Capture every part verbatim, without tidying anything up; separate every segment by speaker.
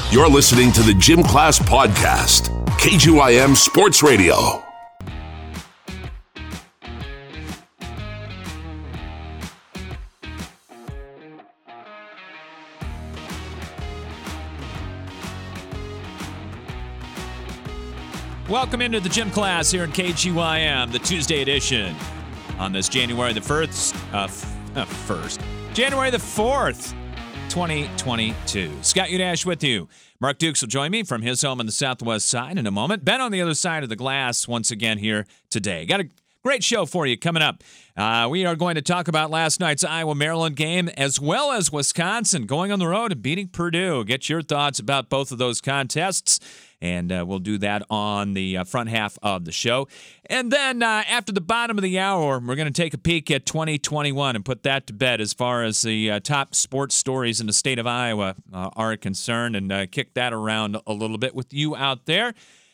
Speaker 1: You're listening to the Gym Class Podcast, K G Y M Sports Radio.
Speaker 2: Welcome into the Gym Class here in K G Y M, the Tuesday edition on this January the first, uh, f- uh, first, January the fourth, twenty twenty-two. Scott Udash with you. Mark Dukes will join me from his home on the southwest side in a moment. Ben on the other side of the glass once again here today. Got a great show for you coming up. Uh, we are going to talk about last night's Iowa-Maryland game as well as Wisconsin going on the road and beating Purdue. Get your thoughts about both of those contests. And uh, we'll do that on the uh, front half of the show. And then uh, after the bottom of the hour, we're going to take a peek at twenty twenty-one and put that to bed as far as the uh, top sports stories in the state of Iowa uh, are concerned, and uh, kick that around a little bit with you out there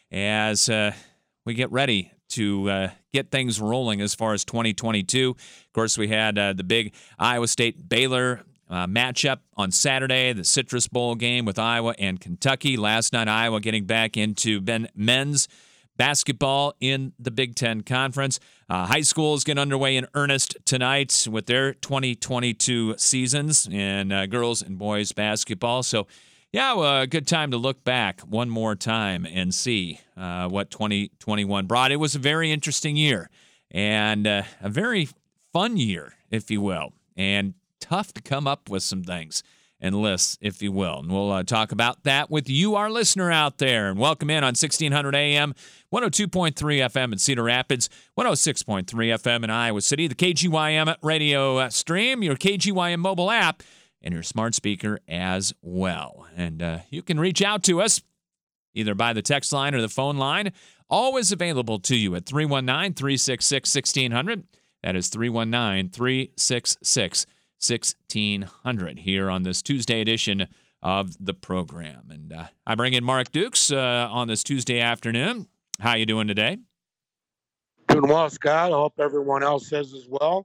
Speaker 2: as uh, we get ready to uh, get things rolling as far as twenty twenty-two. Of course, we had uh, the big Iowa State-Baylor Uh, matchup on Saturday, the Citrus Bowl game with Iowa and Kentucky. Last night, Iowa getting back into ben, men's basketball in the Big Ten Conference. Uh, high schools get underway in earnest tonight with their twenty twenty-two seasons in uh, girls and boys basketball. So, yeah, well, a good time to look back one more time and see uh, what twenty twenty-one brought. It was a very interesting year and uh, a very fun year, if you will. And tough to come up with some things and lists, if you will. And we'll uh, talk about that with you, our listener out there. And welcome in on sixteen hundred A M, one oh two point three F M in Cedar Rapids, one oh six point three F M in Iowa City, the K G Y M radio stream, your K G Y M mobile app, and your smart speaker as well. And uh, you can reach out to us either by the text line or the phone line, always available to you at three one nine, three six six, one six zero zero. That is three one nine, three six six, sixteen hundred here on this Tuesday edition of the program. And uh, I bring in Mark Dukes uh, on this Tuesday afternoon. How you doing today?
Speaker 3: Doing well, Scott. I hope everyone else is as well.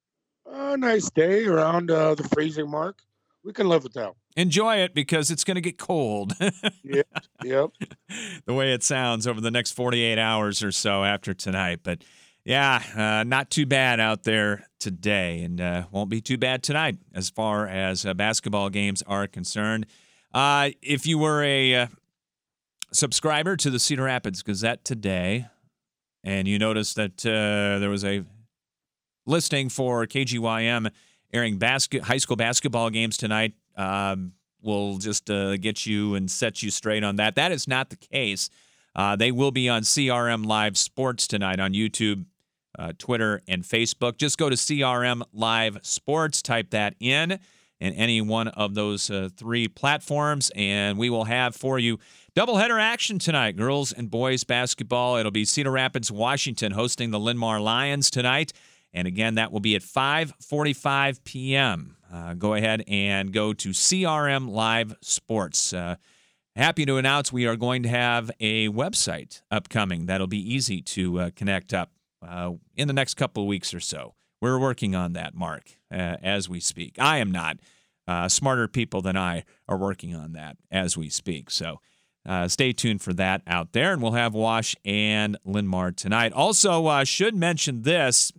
Speaker 3: A nice day around uh, the freezing mark. We can live with that.
Speaker 2: Enjoy it because it's going to get cold.
Speaker 3: Yep, yep.
Speaker 2: The way it sounds over the next forty-eight hours or so after tonight. But yeah, uh, not too bad out there today, and uh, won't be too bad tonight as far as uh, basketball games are concerned. Uh, if you were a uh, subscriber to the Cedar Rapids Gazette today, and you noticed that uh, there was a listing for K G Y M airing basket high school basketball games tonight, um, we'll just uh, get you and set you straight on that. That is not the case. Uh, they will be on C R M Live Sports tonight on YouTube, uh, Twitter, and Facebook. Just go to C R M Live Sports, type that in, in any one of those uh, three platforms, and we will have for you doubleheader action tonight, girls and boys basketball. It'll be Cedar Rapids, Washington, hosting the Linn-Mar Lions tonight, and again, that will be at five forty-five p.m. Uh, go ahead and go to C R M Live Sports. Uh, Happy to announce we are going to have a website upcoming that'll be easy to uh, connect up uh, in the next couple of weeks or so. We're working on that, Mark, uh, as we speak. I am not. Uh, smarter people than I are working on that as we speak. So uh, stay tuned for that out there, and we'll have Wash and Linn-Mar tonight. Also, uh, should mention this.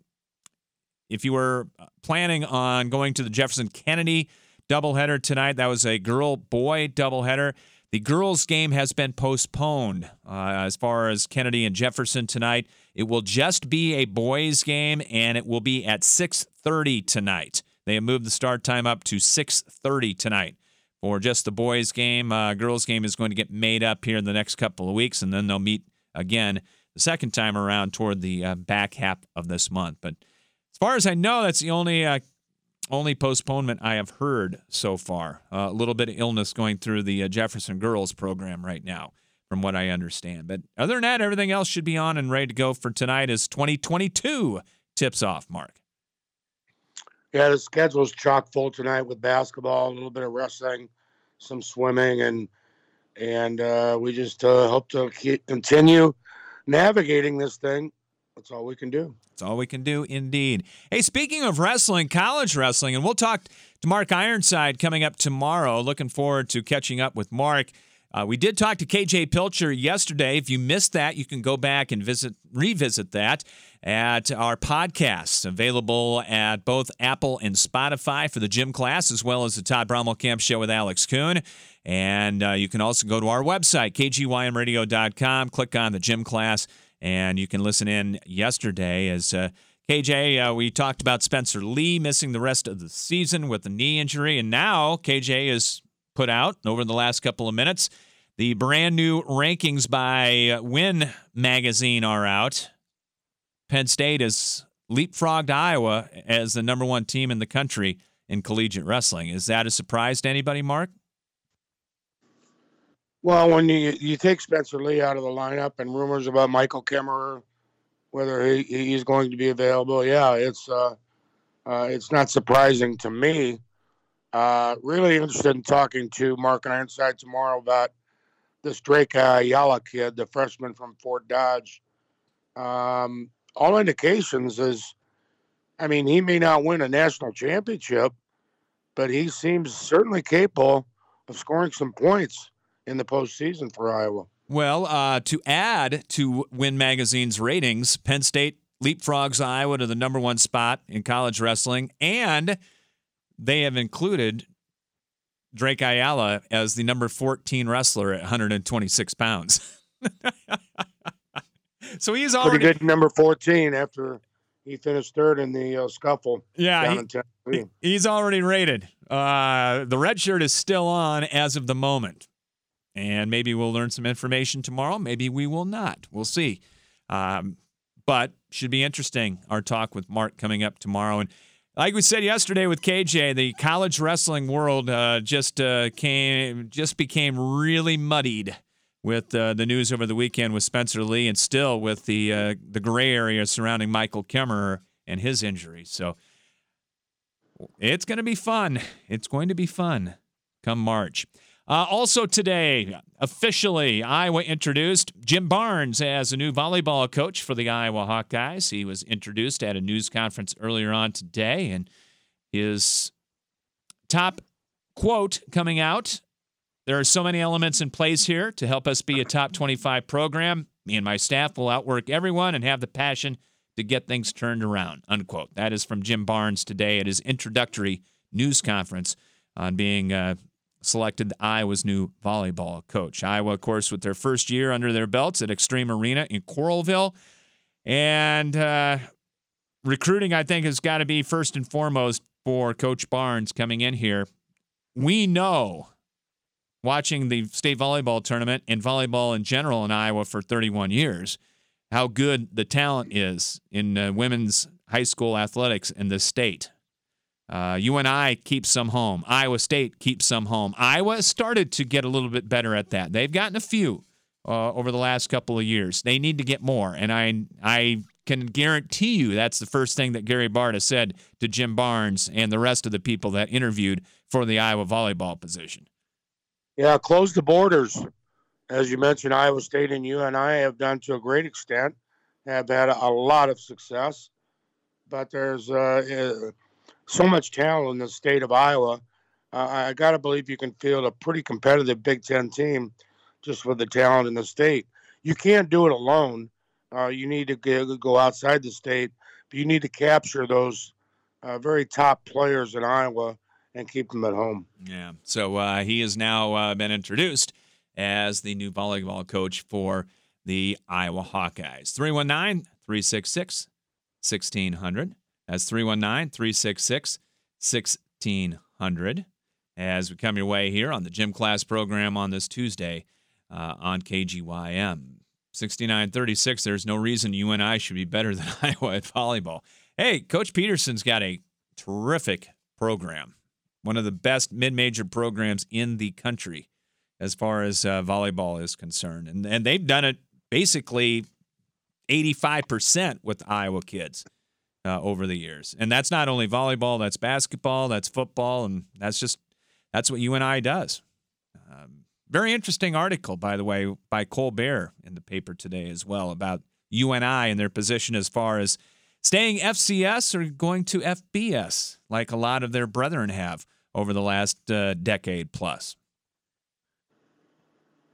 Speaker 2: If you were planning on going to the Jefferson Kennedy doubleheader tonight, that was a girl-boy doubleheader. The girls' game has been postponed uh, as far as Kennedy and Jefferson tonight. It will just be a boys' game, and it will be at six thirty tonight. They have moved the start time up to six thirty tonight for just the boys' game. Uh, girls' game is going to get made up here in the next couple of weeks, and then they'll meet again the second time around toward the uh, back half of this month. But as far as I know, that's the only uh, only postponement I have heard so far. Uh, a little bit of illness going through the uh, Jefferson girls program right now, from what I understand. But other than that, everything else should be on and ready to go for tonight as twenty twenty-two tips off, Mark.
Speaker 3: Yeah, the schedule's chock full tonight with basketball, a little bit of wrestling, some swimming, and and uh, we just uh, hope to keep, continue navigating this thing. That's all we can do.
Speaker 2: That's all we can do, indeed. Hey, speaking of wrestling, college wrestling, and we'll talk to Mark Ironside coming up tomorrow. Looking forward to catching up with Mark. Uh, we did talk to K J Pilcher yesterday. If you missed that, you can go back and visit, revisit that at our podcasts, available at both Apple and Spotify for the gym class, as well as the Todd Brommelkamp Show with Alex Kuhn. And uh, you can also go to our website, K G Y M radio dot com, click on the gym class, and you can listen in yesterday as uh, K J, uh, we talked about Spencer Lee missing the rest of the season with a knee injury, and now K J is put out over the last couple of minutes. The brand new rankings by Win Magazine are out. Penn State has leapfrogged Iowa as the number one team in the country in collegiate wrestling. Is that a surprise to anybody, Mark?
Speaker 3: Well, when you you take Spencer Lee out of the lineup and rumors about Michael Kemmerer, whether he, he's going to be available, yeah, it's uh, uh, it's not surprising to me. Uh, really interested in talking to Mark and Ironside tomorrow about this Drake Ayala kid, the freshman from Fort Dodge. Um, all indications is, I mean, he may not win a national championship, but he seems certainly capable of scoring some points in the postseason for Iowa.
Speaker 2: Well, uh, to add to Win Magazine's ratings, Penn State leapfrogs Iowa to the number one spot in college wrestling, and they have included Drake Ayala as the number fourteen wrestler at one hundred twenty-six pounds. So he's already
Speaker 3: pretty good number fourteen after he finished third in the uh, scuffle.
Speaker 2: Yeah,
Speaker 3: down
Speaker 2: he,
Speaker 3: in Tennessee.
Speaker 2: He's already rated. Uh, the red shirt is still on as of the moment, and maybe we'll learn some information tomorrow. Maybe we will not. We'll see. Um, but should be interesting. Our talk with Mark coming up tomorrow. And like we said yesterday with K J, the college wrestling world uh, just uh, came just became really muddied with uh, the news over the weekend with Spencer Lee, and still with the uh, the gray area surrounding Michael Kemmerer and his injury. So it's going to be fun. It's going to be fun come March. Uh, also today, officially, Iowa introduced Jim Barnes as a new volleyball coach for the Iowa Hawkeyes. He was introduced at a news conference earlier on today, and his top quote coming out, "There are so many elements in place here to help us be a top twenty-five program. Me and my staff will outwork everyone and have the passion to get things turned around," unquote. That is from Jim Barnes today at his introductory news conference on being uh, selected Iowa's new volleyball coach. Iowa, of course, with their first year under their belts at Extreme Arena in Coralville. And uh, recruiting, I think, has got to be first and foremost for Coach Barnes coming in here. We know, watching the state volleyball tournament and volleyball in general in Iowa for thirty-one years, how good the talent is in uh, women's high school athletics in this state. Uh, U N I keeps some home. Iowa State keeps some home. Iowa started to get a little bit better at that. They've gotten a few uh, over the last couple of years. They need to get more, and I I can guarantee you that's the first thing that Gary Barta said to Jim Barnes and the rest of the people that interviewed for the Iowa volleyball position.
Speaker 3: Yeah, close the borders. As you mentioned, Iowa State and U N I have done to a great extent, have had a, a lot of success, but there's uh, uh, so much talent in the state of Iowa. Uh, I got to believe you can field a pretty competitive Big Ten team just with the talent in the state. You can't do it alone. Uh, you need to g- go outside the state, but you need to capture those uh, very top players in Iowa and keep them at home.
Speaker 2: Yeah. So uh, he has now uh, been introduced as the new volleyball coach for the Iowa Hawkeyes. three one nine, three six six, one six zero zero. That's three one nine, three six six, one six zero zero. As we come your way here on the Gym Class program on this Tuesday uh, on K G Y M. sixty-nine thirty-six, there's no reason U N I should be better than Iowa at volleyball. Hey, Coach Peterson's got a terrific program. One of the best mid-major programs in the country as far as uh, volleyball is concerned. And, and they've done it basically eighty-five percent with Iowa kids uh, over the years. And that's not only volleyball, that's basketball, that's football, and that's just that's what U N I does. Um, very interesting article, by the way, by Colbert in the paper today as well about U N I and their position as far as staying F C S or going to F B S, like a lot of their brethren have over the last uh, decade plus.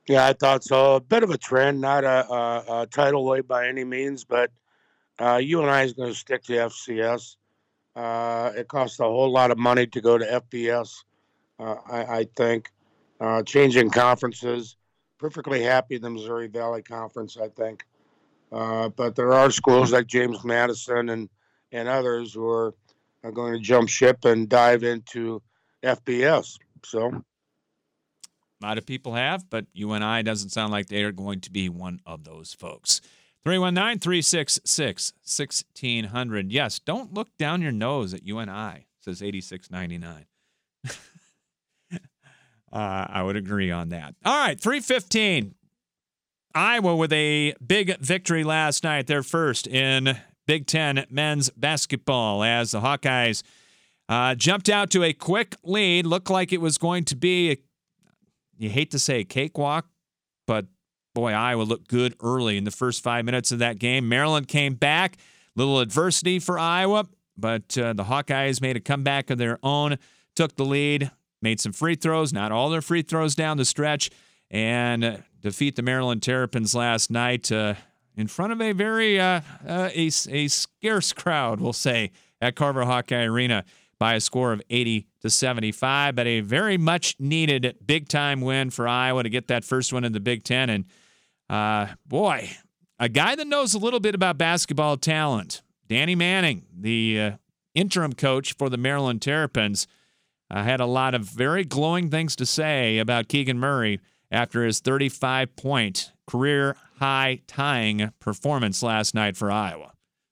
Speaker 3: Yeah, I thought so. A bit of a trend, not a, a, a tidal wave by any means, but uh, U N I is going to stick to F C S. Uh, it costs a whole lot of money to go to F B S, uh, I, I think. Uh, changing conferences. Perfectly happy in the Missouri Valley Conference, I think. Uh, but there are schools like James Madison and, and others who are, are going to jump ship and dive into F B S. So,
Speaker 2: A lot of people have, but U N I doesn't sound like they are going to be one of those folks. three one nine, three six six, one six zero zero. Yes, don't look down your nose at U N I, says eighty-six ninety-nine. uh, I would agree on that. All right, three fifteen. Iowa with a big victory last night, their first in Big Ten men's basketball, as the Hawkeyes uh, jumped out to a quick lead. Looked like it was going to be, a, you hate to say a cakewalk, but boy, Iowa looked good early in the first five minutes of that game. Maryland came back, little adversity for Iowa, but uh, the Hawkeyes made a comeback of their own, took the lead, made some free throws, not all their free throws down the stretch, and uh, defeat the Maryland Terrapins last night uh, in front of a very uh, uh, a, a scarce crowd, we'll say, at Carver Hawkeye Arena by a score of eighty to seventy-five. But a very much needed big time win for Iowa to get that first one in the Big Ten. And uh, boy, a guy that knows a little bit about basketball talent, Danny Manning, the uh, interim coach for the Maryland Terrapins, uh, had a lot of very glowing things to say about Keegan Murray after his thirty-five point career-high tying performance last night for Iowa.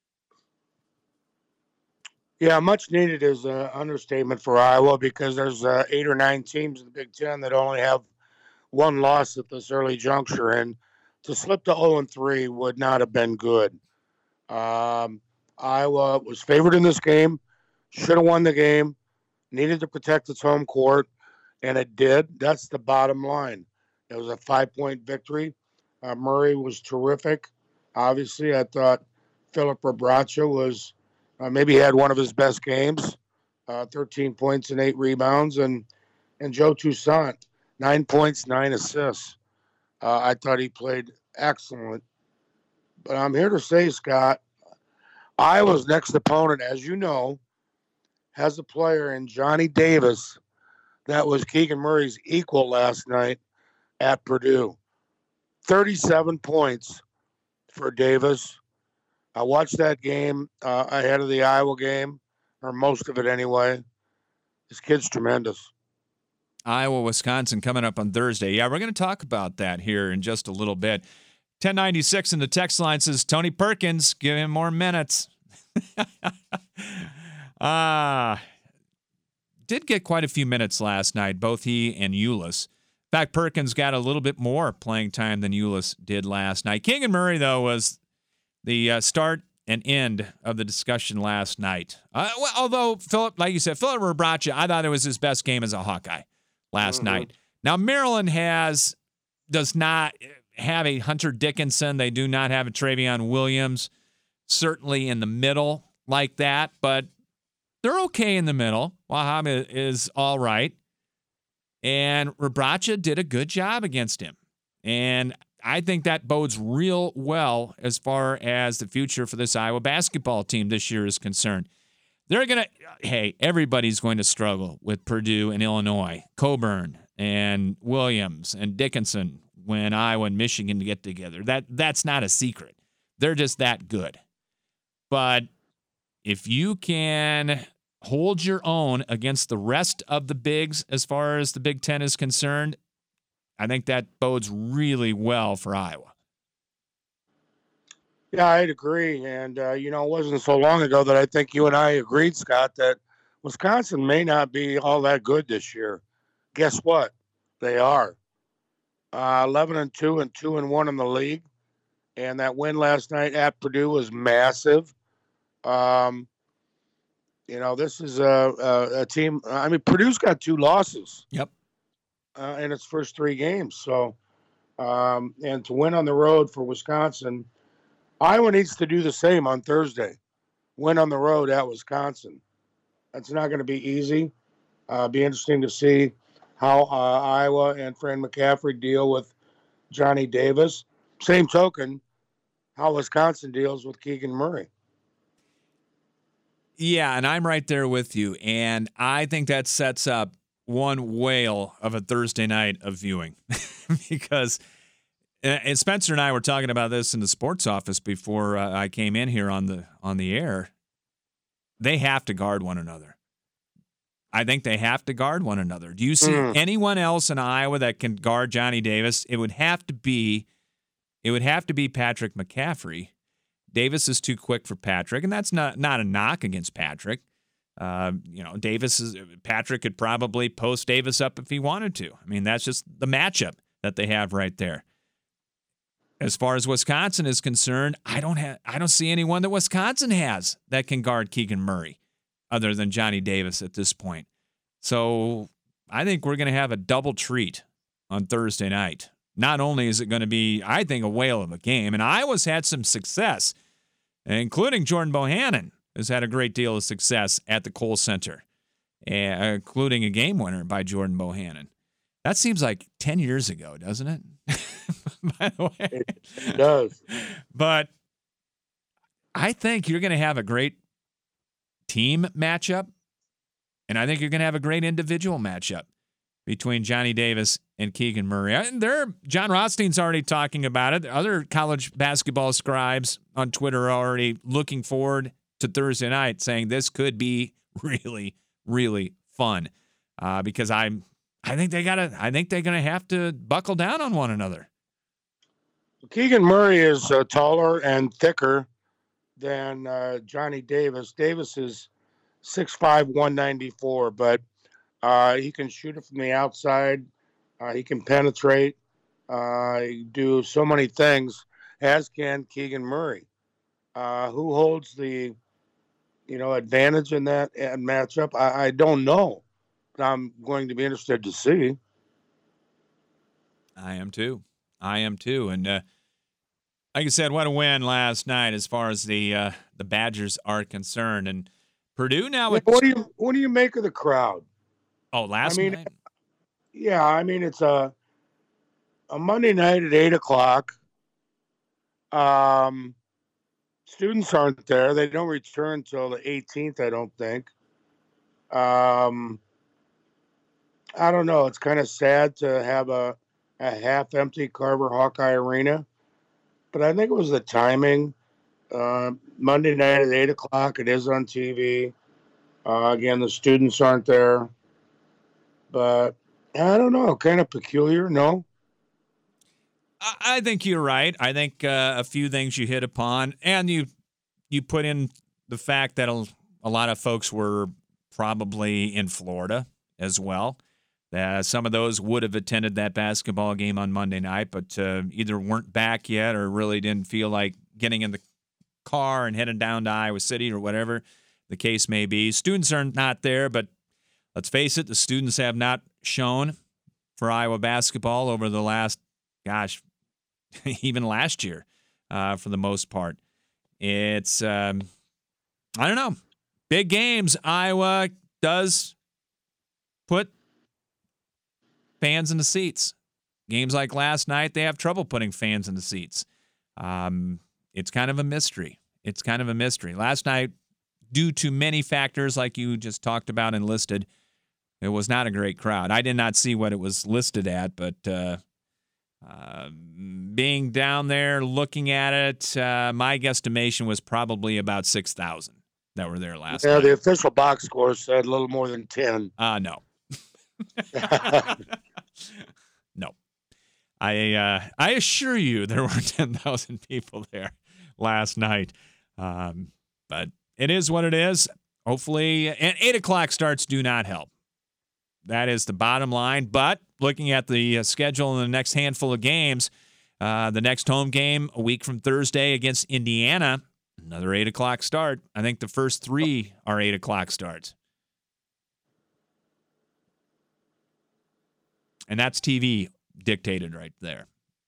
Speaker 3: Yeah, much needed is an understatement for Iowa because there's uh, eight or nine teams in the Big Ten that only have one loss at this early juncture, and to slip to oh and three would not have been good. Um, Iowa was favored in this game, should have won the game, needed to protect its home court, and it did. That's the bottom line. It was a five-point victory. Uh, Murray was terrific. Obviously, I thought Philip Rebraca was uh, maybe had one of his best games, uh, thirteen points and eight rebounds, and and Joe Toussaint, nine points, nine assists. Uh, I thought he played excellent. But I'm here to say, Scott, Iowa's next opponent, as you know, has a player in Johnny Davis that was Keegan Murray's equal last night at Purdue. thirty-seven points for Davis. I watched that game uh, ahead of the Iowa game, or most of it anyway. This kid's tremendous.
Speaker 2: Iowa, Wisconsin coming up on Thursday. Yeah, we're going to talk about that here in just a little bit. ten ninety-six in the text line says, Tony Perkins, give him more minutes. Ah, uh, did get quite a few minutes last night, both he and Ulis. In fact, Perkins got a little bit more playing time than Ulis did last night. Keegan Murray, though, was the uh, start and end of the discussion last night. Uh, well, although, Philip, like you said, Philip Rebraca, I thought it was his best game as a Hawkeye last mm-hmm. night. Now, Maryland has does not have a Hunter Dickinson. They do not have a Travion Williams, certainly in the middle like that, but they're okay in the middle. Wahab is all right. And Rebraca did a good job against him. And I think that bodes real well as far as the future for this Iowa basketball team this year is concerned. They're going to, hey, everybody's going to struggle with Purdue and Illinois, Coburn and Williams and Dickinson when Iowa and Michigan get together. That That's not a secret. They're just that good. But if you can hold your own against the rest of the bigs as far as the Big Ten is concerned, I think that bodes really well for Iowa.
Speaker 3: Yeah, I'd agree. And, uh, you know, it wasn't so long ago that I think you and I agreed, Scott, that Wisconsin may not be all that good this year. Guess what? They are. Uh, eleven and two and two and one in the league. And that win last night at Purdue was massive. Um, you know, this is a, a, a team. I mean, Purdue's got two losses.
Speaker 2: Yep.
Speaker 3: Uh, in its first three games. So, um, and to win on the road for Wisconsin, Iowa needs to do the same on Thursday. Win on the road at Wisconsin. That's not going to be easy. Uh, be interesting to see how uh, Iowa and Fran McCaffrey deal with Johnny Davis. Same token, how Wisconsin deals with Keegan Murray.
Speaker 2: Yeah, and I'm right there with you. And I think that sets up one whale of a Thursday night of viewing because and Spencer and I were talking about this in the sports office before uh, I came in here on the on the air. They have to guard one another. I think they have to guard one another. Do you see mm. anyone else in Iowa that can guard Johnny Davis? It would have to be it would have to be Patrick McCaffrey. Davis is too quick for Patrick, and that's not, not a knock against Patrick. Uh, you know, Davis is Patrick could probably post Davis up if he wanted to. I mean, that's just the matchup that they have right there. As far as Wisconsin is concerned, I don't have I don't see anyone that Wisconsin has that can guard Keegan Murray other than Johnny Davis at this point. So I think we're going to have a double treat on Thursday night. Not only is it going to be, I think, a whale of a game, and Iowa's had some success, including Jordan Bohannon has had a great deal of success at the Kohl Center, including a game winner by Jordan Bohannon. That seems like ten years ago, doesn't it? By the way.
Speaker 3: It, it does.
Speaker 2: But I think you're going to have a great team matchup, and I think you're going to have a great individual matchup between Johnny Davis and Keegan Murray. And there, John Rothstein's already talking about it. Other college basketball scribes on Twitter are already looking forward to Thursday night, saying this could be really, really fun. Uh, because I'm, I think they gotta, I think they're gonna have to buckle down on one another.
Speaker 3: Keegan Murray is uh, taller and thicker than uh, Johnny Davis. Davis is six five, one ninety-four, but Uh, he can shoot it from the outside. Uh, he can penetrate. Uh, he do so many things, as can Keegan Murray. Uh, who holds the, you know, advantage in that matchup? I, I don't know, but I'm going to be interested to see.
Speaker 2: I am too. I am too. And uh, like I said, what a win last night as far as the uh, the Badgers are concerned. And Purdue now.
Speaker 3: Yeah, what do you what do you make of the crowd?
Speaker 2: Oh, last
Speaker 3: I mean,
Speaker 2: night?
Speaker 3: Yeah, I mean, it's a a Monday night at eight o'clock. Um, students aren't there. They don't return until the eighteenth, I don't think. Um, I don't know. It's kind of sad to have a, a half-empty Carver Hawkeye Arena. But I think it was the timing. Uh, Monday night at eight o'clock, it is on T V. Uh, again, the students aren't there. But I don't know, kind of peculiar, no?
Speaker 2: I think you're right. I think uh, a few things you hit upon, and you you put in the fact that a, a lot of folks were probably in Florida as well. Uh, some of those would have attended that basketball game on Monday night, but uh, either weren't back yet or really didn't feel like getting in the car and heading down to Iowa City or whatever the case may be. Students are not there, but let's face it, the students have not shown for Iowa basketball over the last, gosh, even last year uh, for the most part. It's, um, I don't know, big games. Iowa does put fans in the seats. Games like last night, they have trouble putting fans in the seats. Um, it's kind of a mystery. It's kind of a mystery. Last night, due to many factors like you just talked about and listed, it was not a great crowd. I did not see what it was listed at, but uh, uh, being down there looking at it, uh, my guesstimation was probably about six thousand that were there last
Speaker 3: yeah,
Speaker 2: night.
Speaker 3: Yeah, the official box score said a little more than ten.
Speaker 2: Uh, no. No. I uh, I assure you there were ten thousand people there last night. Um, but it is what it is. Hopefully, and eight o'clock starts do not help. That is the bottom line. But looking at the uh, schedule in the next handful of games, uh, the next home game a week from Thursday against Indiana, another eight o'clock start. I think the first three are eight o'clock starts. And that's T V dictated right there.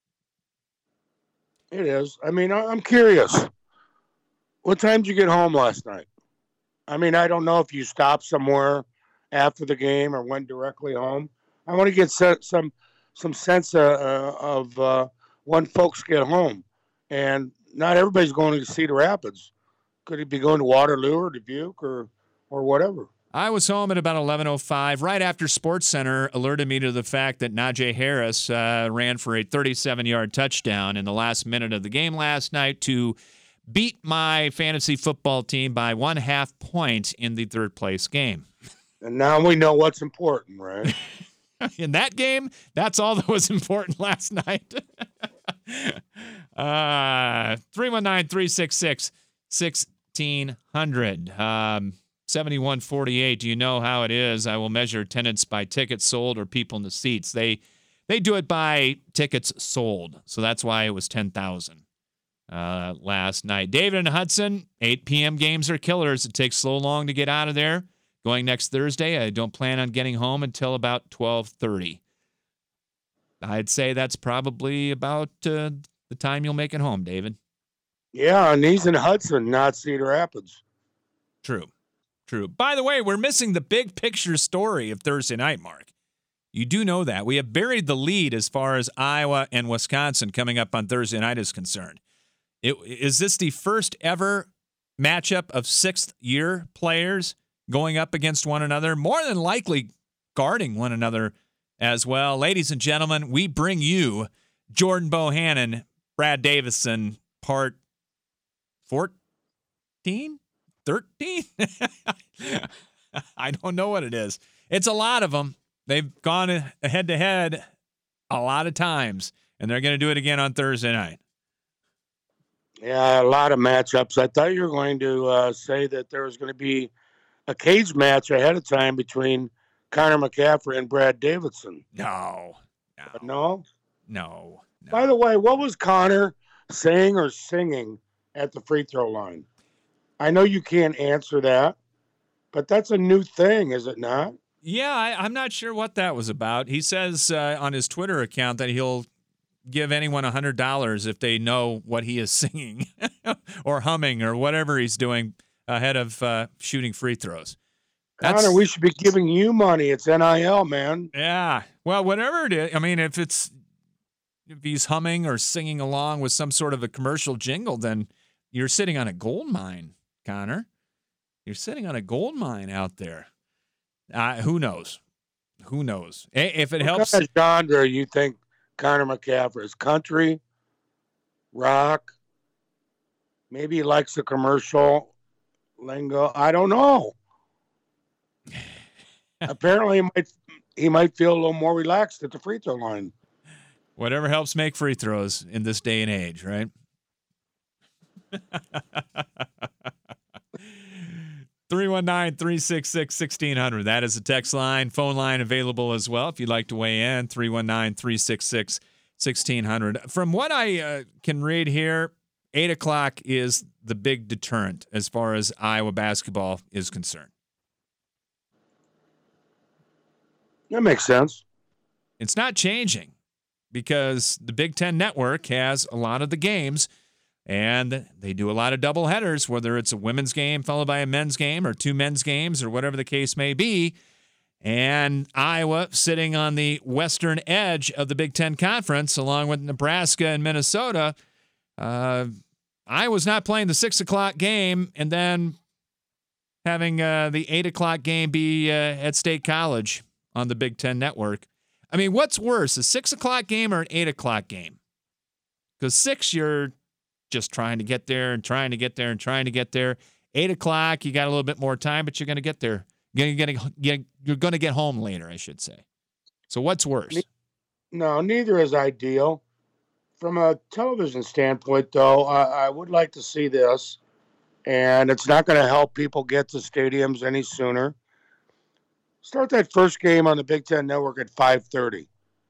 Speaker 3: It is. I mean, I'm curious. What time did you get home last night? I mean, I don't know if you stopped somewhere after the game or went directly home. I want to get some some sense uh, of uh, when folks get home. And not everybody's going to Cedar Rapids. Could he be going to Waterloo or Dubuque or or whatever?
Speaker 2: I was home at about eleven oh five, right after Sports Center alerted me to the fact that Najee Harris uh, ran for a thirty-seven-yard touchdown in the last minute of the game last night to beat my fantasy football team by one half point in the third-place game.
Speaker 3: And now we know what's important, right?
Speaker 2: In that game, that's all that was important last night. uh, three one nine, three six six, one six zero zero. Um, seventy-one forty-eight. Do you know how it is? I will measure attendance by tickets sold or people in the seats. They they do it by tickets sold, so that's why it was ten thousand uh, last night. David and Hudson, eight p.m. games are killers. It takes so long to get out of there. Going next Thursday, I don't plan on getting home until about twelve thirty. I'd say that's probably about uh, the time you'll make it home, David.
Speaker 3: Yeah, and he's in Hudson, not Cedar Rapids.
Speaker 2: True. True. By the way, we're missing the big picture story of Thursday night, Mark. You do know that. We have buried the lead as far as Iowa and Wisconsin coming up on Thursday night is concerned. It, is this the first ever matchup of sixth-year players going up against one another? More than likely guarding one another as well. Ladies and gentlemen, we bring you Jordan Bohannon, Brad Davison, part fourteen? thirteen? I don't know what it is. It's a lot of them. They've gone head-to-head a lot of times, and they're going to do it again on Thursday night.
Speaker 3: Yeah, a lot of matchups. I thought you were going to uh, say that there was going to be a cage match ahead of time between Connor McCaffrey and Brad Davidson.
Speaker 2: No.
Speaker 3: No?
Speaker 2: No. No. no.
Speaker 3: By the way, what was Connor saying or singing at the free throw line? I know you can't answer that, but that's a new thing, is it not?
Speaker 2: Yeah, I, I'm not sure what that was about. He says uh, on his Twitter account that he'll give anyone one hundred dollars if they know what he is singing or humming or whatever he's doing ahead of uh, shooting free throws. That's,
Speaker 3: Connor, we should be giving you money. It's N I L, man.
Speaker 2: Yeah. Well, whatever it is. I mean, if it's if he's humming or singing along with some sort of a commercial jingle, then you're sitting on a gold mine, Connor. You're sitting on a gold mine out there. Uh, who knows? Who knows? If it
Speaker 3: what
Speaker 2: helps.
Speaker 3: What kind of genre you think Connor McCaffrey is? Country? Rock? Maybe he likes the commercial lingo. I don't know. Apparently, he might, he might feel a little more relaxed at the free throw line.
Speaker 2: Whatever helps make free throws in this day and age, right? three one nine, three six six, one six zero zero. That is the text line. Phone line available as well if you'd like to weigh in. three one nine, three six six, one six zero zero. From what I uh, can read here, eight o'clock is the big deterrent as far as Iowa basketball is concerned.
Speaker 3: That makes sense.
Speaker 2: It's not changing because the Big Ten Network has a lot of the games, and they do a lot of double headers, whether it's a women's game followed by a men's game or two men's games or whatever the case may be. And Iowa sitting on the western edge of the Big Ten Conference along with Nebraska and Minnesota. Uh, Iowa's not playing the six o'clock game and then having uh, the eight o'clock game be uh, at State College on the Big Ten Network. I mean, what's worse, a six o'clock game or an eight o'clock game? Because six, you're just trying to get there and trying to get there and trying to get there. Eight o'clock, you got a little bit more time, but you're going to get there. You're going to get, you're going to get home later, I should say. So what's worse?
Speaker 3: No, neither is ideal. From a television standpoint, though, I, I would like to see this, and it's not going to help people get to stadiums any sooner. Start that first game on the Big Ten Network at five thirty.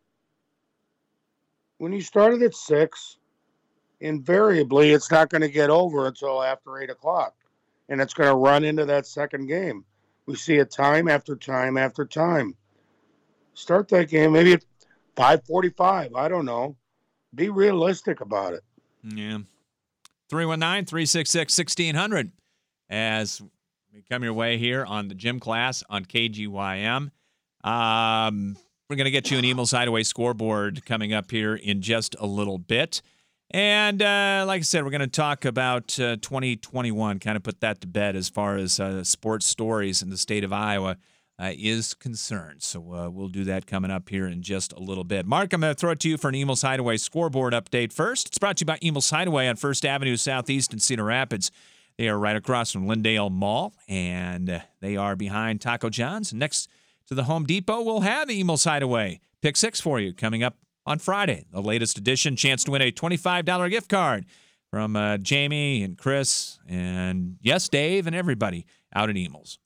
Speaker 3: When you started at six, invariably it's not going to get over until after eight o'clock, and it's going to run into that second game. We see it time after time after time. Start that game maybe at five forty-five. I don't know. Be realistic about it.
Speaker 2: Yeah. three one nine, three six six, one six zero zero as we come your way here on the gym class on K G Y M. Um, We're going to get you an Emil's Hideaway scoreboard coming up here in just a little bit. And uh, like I said, we're going to talk about uh, twenty twenty-one, kind of put that to bed as far as uh, sports stories in the state of Iowa uh, is concerned. So uh, we'll do that coming up here in just a little bit. Mark, I'm going to throw it to you for an Emil's Hideaway scoreboard update first. It's brought to you by Emil's Hideaway on First Avenue Southeast in Cedar Rapids. They are right across from Lindale Mall, and uh, they are behind Taco John's. Next to the Home Depot, we'll have Emil's Hideaway Pick Six for you coming up on Friday. The latest edition, chance to win a twenty-five dollars gift card from uh, Jamie and Chris and, yes, Dave and everybody out at Emil's.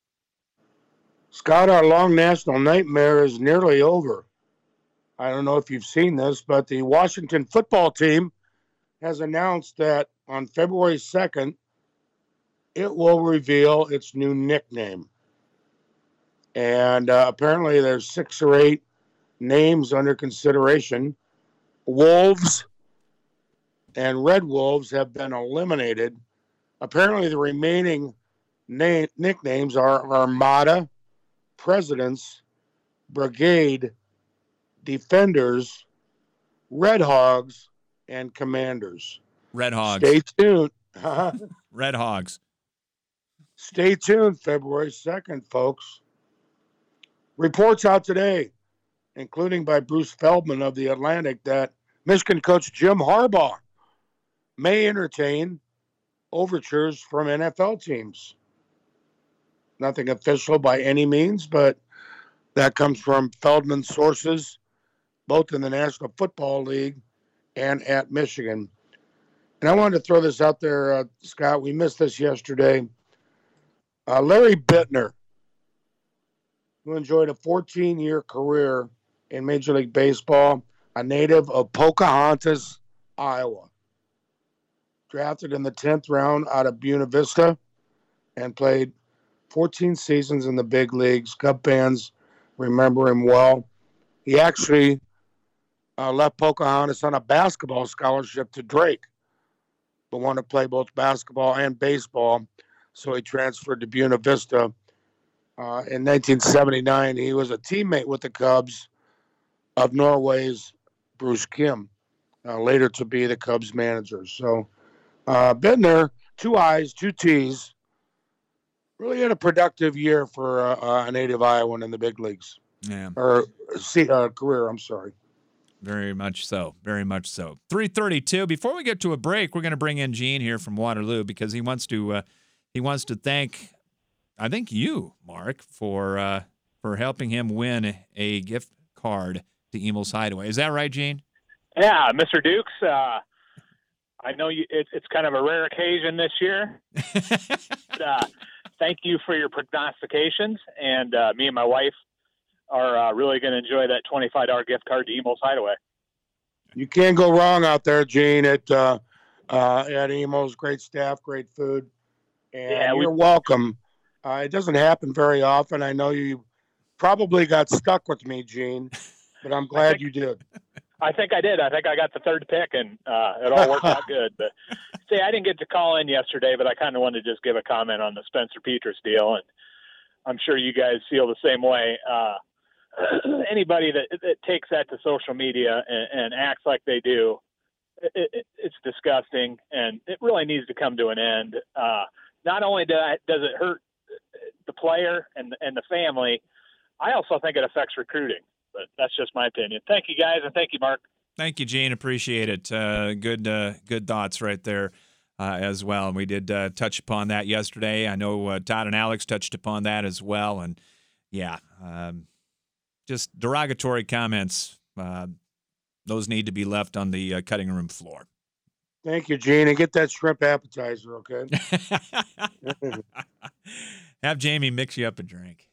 Speaker 3: Scott, our long national nightmare is nearly over. I don't know if you've seen this, but the Washington football team has announced that on February second, it will reveal its new nickname. And uh, apparently there's six or eight names under consideration. Wolves and Red Wolves have been eliminated. Apparently the remaining na- nicknames are Armada, Presidents, Brigade, Defenders, Red Hogs, and Commanders.
Speaker 2: Red Hogs.
Speaker 3: Stay tuned.
Speaker 2: Red Hogs.
Speaker 3: Stay tuned February second, folks. Reports out today, including by Bruce Feldman of The Atlantic, that Michigan coach Jim Harbaugh may entertain overtures from N F L teams. Nothing official by any means, but that comes from Feldman's sources, both in the National Football League and at Michigan. And I wanted to throw this out there, uh, Scott. We missed this yesterday. Uh, Larry Bittner, who enjoyed a fourteen-year career in Major League Baseball, a native of Pocahontas, Iowa. Drafted in the tenth round out of Buena Vista and played fourteen seasons in the big leagues. Cub fans remember him well. He actually uh, left Pocahontas on a basketball scholarship to Drake, but wanted to play both basketball and baseball, so he transferred to Buena Vista. Uh, in nineteen seventy-nine, he was a teammate with the Cubs of Norway's Bruce Kim, uh, later to be the Cubs manager. So uh, Bittner, two I's, two T's, really had a productive year for uh, uh, a native Iowan in the big leagues.
Speaker 2: Yeah.
Speaker 3: Or see, uh, career, I'm sorry.
Speaker 2: Very much so. Very much so. three thirty-two. Before we get to a break, we're going to bring in Gene here from Waterloo because he wants to uh, he wants to thank, I think you, Mark, for uh, for helping him win a gift card to Emil's Hideaway. Is that right, Gene?
Speaker 4: Yeah, Mister Dukes. Uh, I know you, it, it's kind of a rare occasion this year. but, uh, thank you for your prognostications, and uh, me and my wife are uh, really going to enjoy that twenty-five dollars gift card to Emil's Hideaway.
Speaker 3: You can't go wrong out there, Gene, at, uh, uh, at Emil's. Great staff, great food. And
Speaker 4: yeah,
Speaker 3: you're
Speaker 4: we-
Speaker 3: welcome. Uh, it doesn't happen very often. I know you probably got stuck with me, Gene, but I'm glad
Speaker 4: think,
Speaker 3: you did.
Speaker 4: I think I did. I think I got the third pick, and uh, it all worked out good. But see, I didn't get to call in yesterday, but I kind of wanted to just give a comment on the Spencer Petras deal, and I'm sure you guys feel the same way. Uh, anybody that, that takes that to social media and, and acts like they do, it, it, it's disgusting, and it really needs to come to an end. Uh, not only do I, does it hurt the player and and the family, I also think it affects recruiting. But that's just my opinion. Thank you, guys, and thank you, Mark.
Speaker 2: Thank you, Gene. Appreciate it. Uh, good, uh, good thoughts right there uh, as well. And we did uh, touch upon that yesterday. I know uh, Todd and Alex touched upon that as well. And yeah, um, just derogatory comments. Uh, those need to be left on the uh, cutting room floor.
Speaker 3: Thank you, Gene. And get that shrimp appetizer, okay?
Speaker 2: Have Jamie mix you up a drink.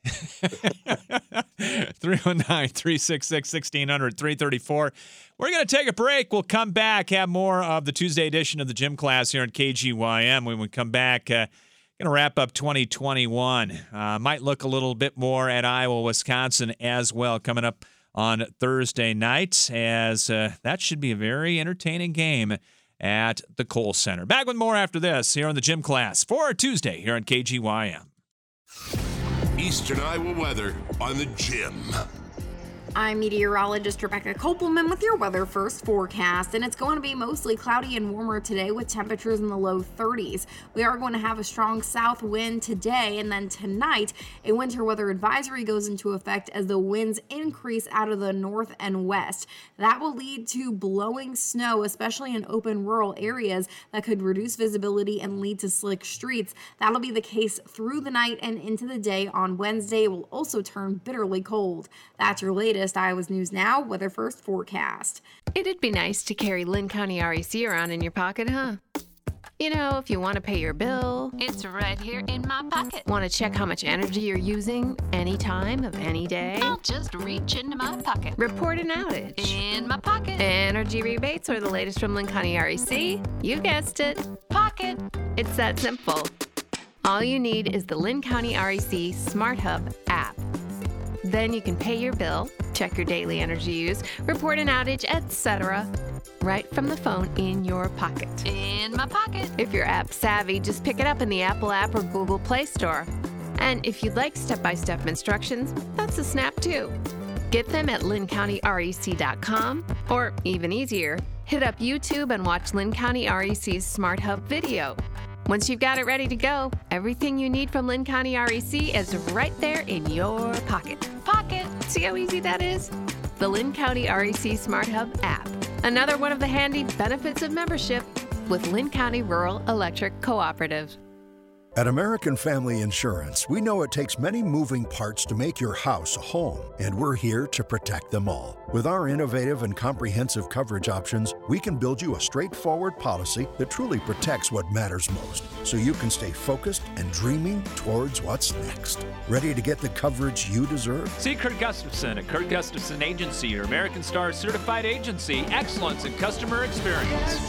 Speaker 2: three one nine, three six six, one six zero zero, three thirty-four. We're going to take a break. We'll come back, have more of the Tuesday edition of the Gym Class here on K G Y M. When we come back, uh, going to wrap up twenty twenty-one. Uh, might look a little bit more at Iowa, Wisconsin as well coming up on Thursday night, as uh, that should be a very entertaining game at the Kohl Center. Back with more after this here on the Gym Class for Tuesday here on K G Y M.
Speaker 1: Eastern Iowa weather on the Gym.
Speaker 5: I'm meteorologist Rebecca Kopelman with your Weather First forecast, and it's going to be mostly cloudy and warmer today with temperatures in the low thirties. We are going to have a strong south wind today, and then tonight a winter weather advisory goes into effect as the winds increase out of the north and west. That will lead to blowing snow, especially in open rural areas that could reduce visibility and lead to slick streets. That'll be the case through the night and into the day on Wednesday. It will also turn bitterly cold. That's your latest Iowa's News Now Weather First forecast.
Speaker 6: It'd be nice to carry Linn County R E C around in your pocket, huh? You know, if you want to pay your bill,
Speaker 7: it's right here in my pocket.
Speaker 6: Want to check how much energy you're using any time of any day?
Speaker 7: I'll just reach into my pocket.
Speaker 6: Report an outage.
Speaker 7: In my pocket.
Speaker 6: Energy rebates are the latest from Linn County R E C. You guessed it.
Speaker 7: Pocket.
Speaker 6: It's that simple. All you need is the Linn County R E C Smart Hub app. Then you can pay your bill, check your daily energy use, report an outage, et cetera, right from the phone in your pocket.
Speaker 7: In my pocket.
Speaker 6: If you're app savvy, just pick it up in the Apple app or Google Play Store. And if you'd like step-by-step instructions, that's a snap too. Get them at linn county R E C dot com, or even easier, hit up YouTube and watch Linn County R E C's Smart Hub video. Once you've got it ready to go, everything you need from Linn County R E C is right there in your pocket.
Speaker 7: Pocket.
Speaker 6: See how easy that is? The Linn County R E C Smart Hub app. Another one of the handy benefits of membership with Linn County Rural Electric Cooperative.
Speaker 8: At American Family Insurance, we know it takes many moving parts to make your house a home, and we're here to protect them all. With our innovative and comprehensive coverage options, we can build you a straightforward policy that truly protects what matters most, so you can stay focused and dreaming towards what's next. Ready to get the coverage you deserve?
Speaker 2: See Kurt Gustafson at Kurt Gustafson Agency, your American Star certified agency. Excellence in customer experience.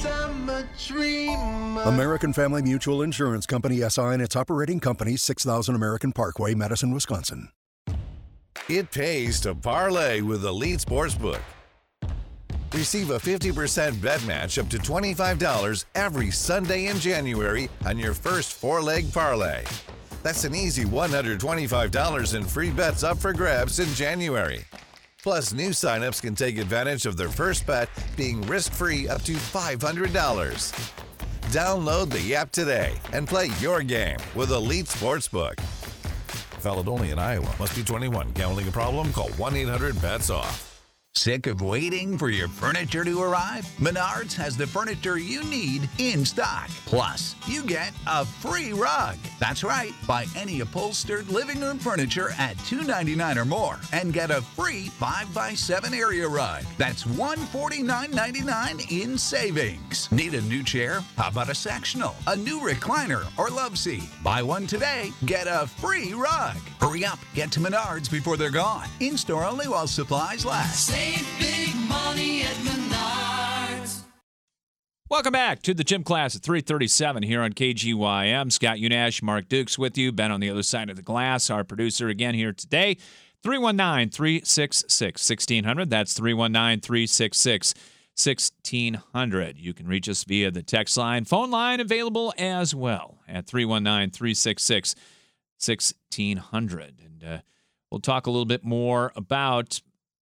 Speaker 8: American Family Mutual Insurance Company, S I and its operating company, six thousand American Parkway, Madison, Wisconsin.
Speaker 9: It pays to parlay with Elite Sportsbook. Receive a fifty percent bet match up to twenty-five dollars every Sunday in January on your first four-leg parlay. That's an easy one hundred twenty-five dollars in free bets up for grabs in January. Plus, new signups can take advantage of their first bet being risk-free up to five hundred dollars. Download the app today and play your game with Elite Sportsbook. Valid only in Iowa. Must be twenty-one. Gambling a problem? Call one eight hundred bets off.
Speaker 10: Sick of waiting for your furniture to arrive? Menards has the furniture you need in stock. Plus, you get a free rug. That's right. Buy any upholstered living room furniture at two hundred ninety-nine dollars or more and get a free five by seven area rug. That's one hundred forty-nine ninety-nine in savings. Need a new chair? How about a sectional, a new recliner, or love seat? Buy one today, get a free rug. Hurry up. Get to Menards before they're gone. In-store only while supplies last.
Speaker 11: Big money at Menards.
Speaker 2: Welcome back to the gym class at three thirty-seven here on K G Y M. Scott Unash, Mark Dukes with you. Ben on the other side of the glass, our producer again here today. three one nine, three six six, one six zero zero. That's three one nine, three six six, one six zero zero. You can reach us via the text line. Phone line available as well at three one nine, three six six, one six zero zero. And uh, we'll talk a little bit more about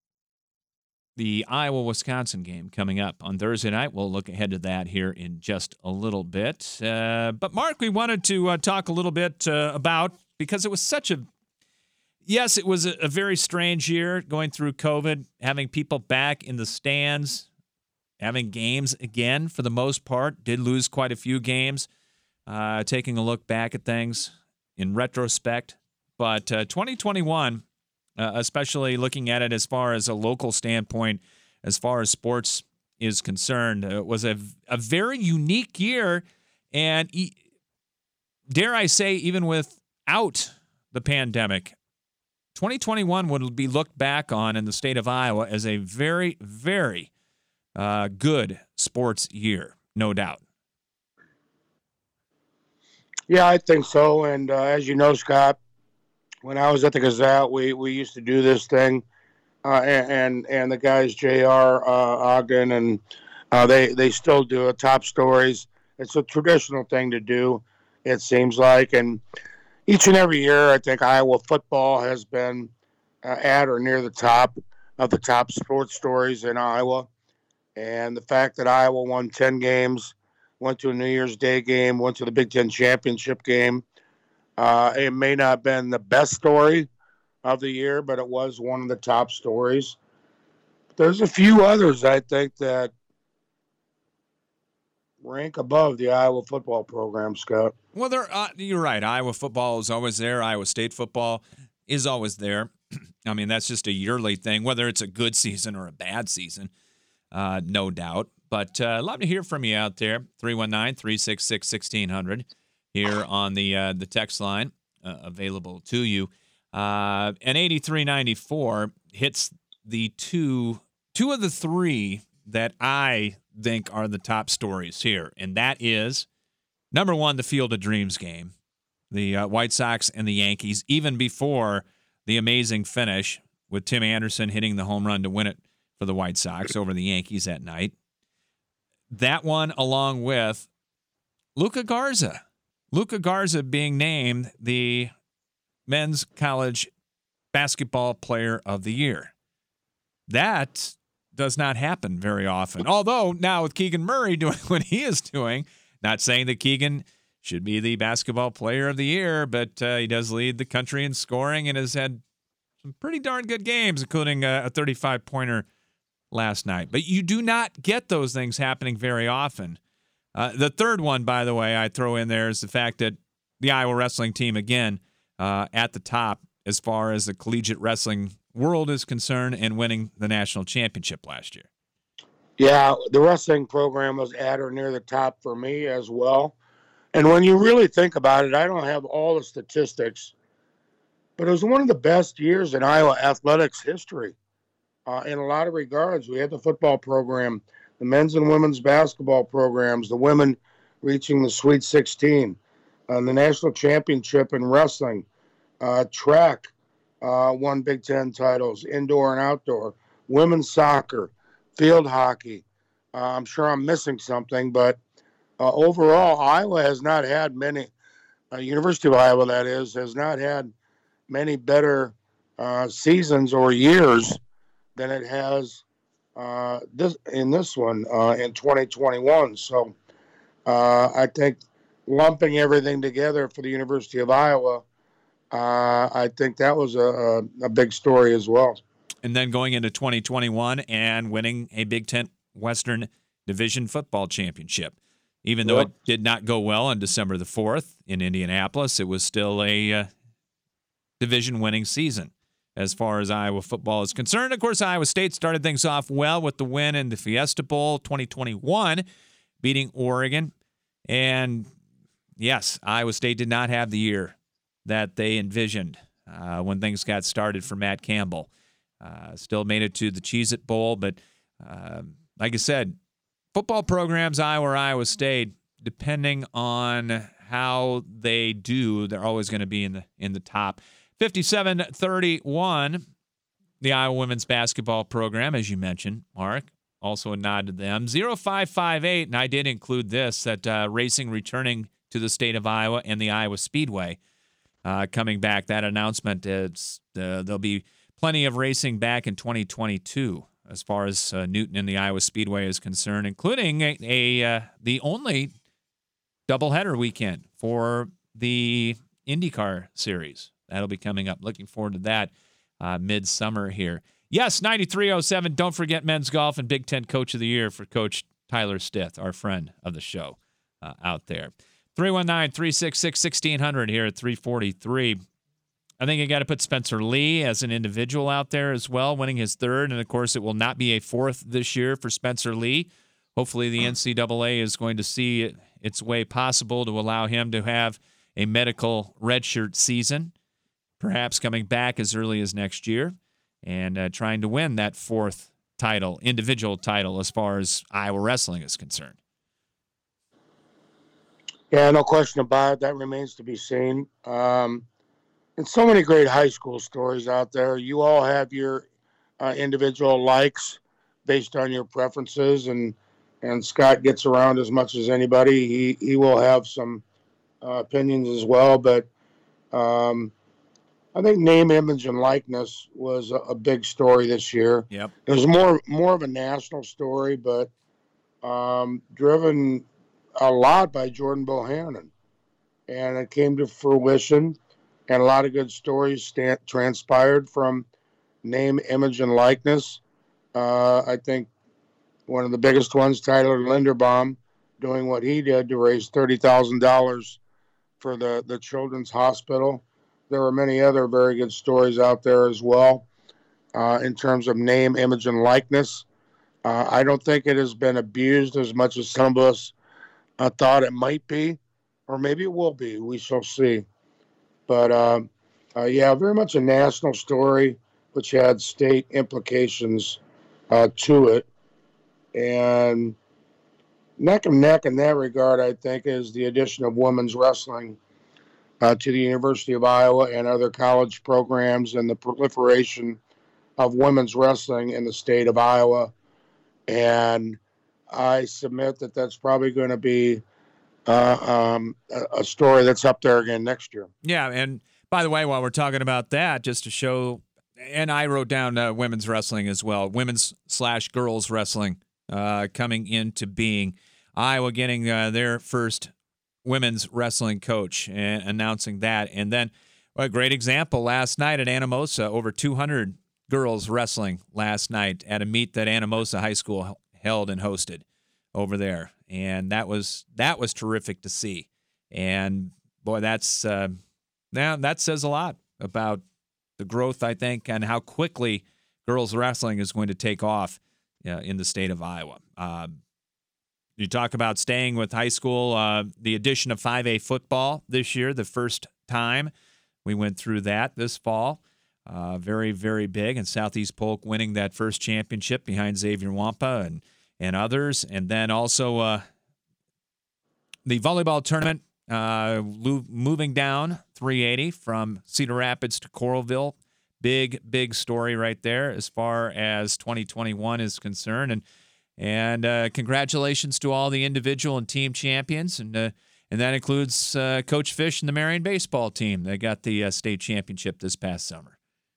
Speaker 2: the Iowa-Wisconsin game coming up on Thursday night. We'll look ahead to that here in just a little bit. Uh, but, Mark, we wanted to uh, talk a little bit uh, about, because it was such a, yes, it was a, a very strange year going through COVID, having people back in the stands, having games again for the most part. Did lose quite a few games, uh, taking a look back at things in retrospect. But uh, twenty twenty-one, Uh, especially looking at it as far as a local standpoint, as far as sports is concerned, it was a, a very unique year. And e- dare I say, even without the pandemic, twenty twenty-one would be looked back on in the state of Iowa as a very, very uh, good sports year, no doubt.
Speaker 3: Yeah, I think so. And uh, as you know, Scott, when I was at the Gazette, we, we used to do this thing, uh, and, and and the guys J R uh, Ogden and uh, they they still do it. Top stories. It's a traditional thing to do, it seems like, and each and every year, I think Iowa football has been uh, at or near the top of the top sports stories in Iowa. And the fact that Iowa won ten games, went to a New Year's Day game, went to the Big Ten championship game. Uh, it may not have been the best story of the year, but it was one of the top stories. There's a few others, I think, that rank above the Iowa football program, Scott.
Speaker 2: Well, there, uh, you're right. Iowa football is always there. Iowa State football is always there. I mean, that's just a yearly thing, whether it's a good season or a bad season, uh, no doubt. But uh, I'd love to hear from you out there, three one nine, three six six, one six zero zero here on the uh, the text line uh, available to you. Uh, and eighty-three ninety-four hits the two, two of the three that I think are the top stories here, and that is, number one, the Field of Dreams game, the uh, White Sox and the Yankees, even before the amazing finish with Tim Anderson hitting the home run to win it for the White Sox over the Yankees that night. That one, along with Luka Garza. Luka Garza being named the Men's College Basketball Player of the Year. That does not happen very often. Although now with Keegan Murray doing what he is doing, not saying that Keegan should be the Basketball Player of the Year, but uh, he does lead the country in scoring and has had some pretty darn good games, including a thirty-five pointer last night. But you do not get those things happening very often. Uh, the third one, by the way, I throw in there is the fact that the Iowa wrestling team, again, uh, at the top as far as the collegiate wrestling world is concerned and winning the national championship last year.
Speaker 3: Yeah, the wrestling program was at or near the top for me as well. And when you really think about it, I don't have all the statistics, but it was one of the best years in Iowa athletics history uh, in a lot of regards. We had the football program, the men's and women's basketball programs, the women reaching the Sweet sixteen, uh, the national championship in wrestling, uh, track uh, won Big Ten titles, indoor and outdoor, women's soccer, field hockey. Uh, I'm sure I'm missing something, but Uh, overall, Iowa has not had many, uh, University of Iowa, that is, has not had many better uh, seasons or years than it has uh, this in this one uh, in twenty twenty-one. So uh, I think lumping everything together for the University of Iowa, uh, I think that was a, a, a big story as well.
Speaker 2: And then going into twenty twenty-one and winning a Big Ten Western Division football championship. Even though
Speaker 3: Yep.
Speaker 2: it did not go well on December the fourth in Indianapolis, it was still a uh, division-winning season as far as Iowa football is concerned. Of course, Iowa State started things off well with the win in the Fiesta Bowl twenty twenty-one, beating Oregon. And, yes, Iowa State did not have the year that they envisioned uh, when things got started for Matt Campbell. Uh, still made it to the Cheez-It Bowl, but uh, like I said, football programs, Iowa or Iowa State, depending on how they do, they're always going to be in the in the top. fifty-seven thirty-one, the Iowa women's basketball program, as you mentioned, Mark. Also a nod to them. oh five five eight, and I did include this, that uh, racing returning to the state of Iowa and the Iowa Speedway uh, coming back. That announcement is uh, there'll be plenty of racing back in twenty twenty-two. As far as uh, Newton and the Iowa Speedway is concerned, including a, a uh, the only doubleheader weekend for the IndyCar series. That'll be coming up. Looking forward to that uh, midsummer here. Yes, ninety-three oh seven. Don't forget men's golf and Big Ten Coach of the Year for Coach Tyler Stith, our friend of the show uh, out there. three one nine, three six six, one six zero zero here at three forty-three. I think you got to put Spencer Lee as an individual out there as well, winning his third. And, of course, it will not be a fourth this year for Spencer Lee. Hopefully the N C double A is going to see it, its way possible to allow him to have a medical redshirt season, perhaps coming back as early as next year and uh, trying to win that fourth title, individual title, as far as Iowa wrestling is concerned.
Speaker 3: Yeah, no question about it. That remains to be seen. Um, and so many great high school stories out there. You all have your uh, individual likes based on your preferences, and and Scott gets around as much as anybody. He he will have some uh, opinions as well, but um, I think name, image, and likeness was a, a big story this year.
Speaker 2: Yep.
Speaker 3: It was more more of a national story, but um, driven a lot by Jordan Bohannon. And it came to fruition, and a lot of good stories stand, transpired from name, image, and likeness. Uh, I think one of the biggest ones, Tyler Linderbaum, doing what he did to raise thirty thousand dollars for the, the Children's Hospital. There were many other very good stories out there as well uh, in terms of name, image, and likeness. Uh, I don't think it has been abused as much as some of us uh, thought it might be, or maybe it will be. We shall see. But, uh, uh, yeah, very much a national story, which had state implications uh, to it. And neck and neck in that regard, I think, is the addition of women's wrestling uh, to the University of Iowa and other college programs, and the proliferation of women's wrestling in the state of Iowa. And I submit that that's probably going to be uh, um, a, a story that's up there again next year.
Speaker 2: Yeah, and by the way, while we're talking about that, just to show, and I wrote down uh, women's wrestling as well, women's slash girls wrestling uh, coming into being. Iowa getting uh, their first women's wrestling coach and announcing that. And then well, a great example last night at Anamosa, over two hundred girls wrestling last night at a meet that Anamosa High School held and hosted over there. And that was that was terrific to see. And boy, that's uh, that, that says a lot about the growth, I think, and how quickly girls wrestling is going to take off uh, in the state of Iowa. Uh, You talk about staying with high school, uh, the addition of five A football this year, the first time we went through that this fall. Uh, very, very big. And Southeast Polk winning that first championship behind Xavier Wampa and, and others. And then also uh, the volleyball tournament uh, lo- moving down three eighty from Cedar Rapids to Coralville. Big, big story right there as far as twenty twenty-one is concerned. And And uh, congratulations to all the individual and team champions, and uh, and that includes uh, Coach Fish and the Marion baseball team. They got the uh, state championship this past summer.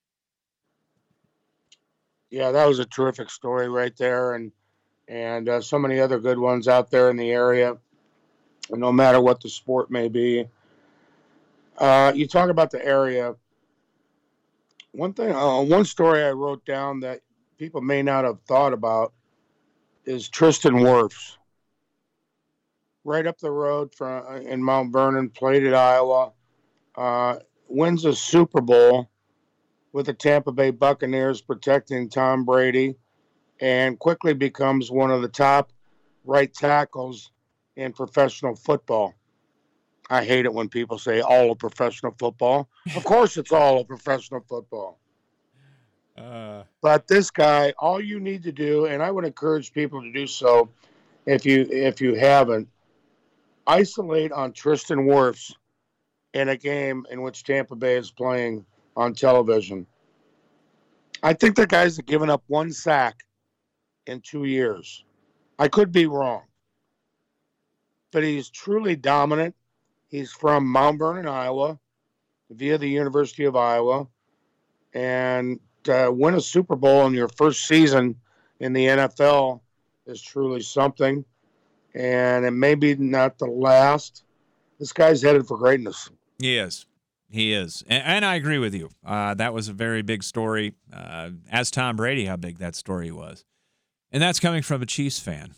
Speaker 3: Yeah, that was a terrific story right there, and and uh, so many other good ones out there in the area, no matter what the sport may be. Uh, you talk about the area. One thing, uh, one story I wrote down that people may not have thought about is Tristan Wirfs. Right up the road from in Mount Vernon, played at Iowa, uh, wins a Super Bowl with the Tampa Bay Buccaneers protecting Tom Brady, and quickly becomes one of the top right tackles in professional football. I hate it when people say all of professional football. Of course it's all of professional football. Uh, but this guy, all you need to do, and I would encourage people to do so if you if you haven't, isolate on Tristan Wirfs in a game in which Tampa Bay is playing on television. I think the guy's given up one sack in two years. I could be wrong. But he's truly dominant. He's from Mount Vernon, Iowa, via the University of Iowa. And to win a Super Bowl in your first season in the N F L is truly something. And it may be not the last. This guy's headed for greatness.
Speaker 2: He is. He is. And, and I agree with you. Uh, that was a very big story. Uh, as Tom Brady, how big that story was. And that's coming from a Chiefs fan.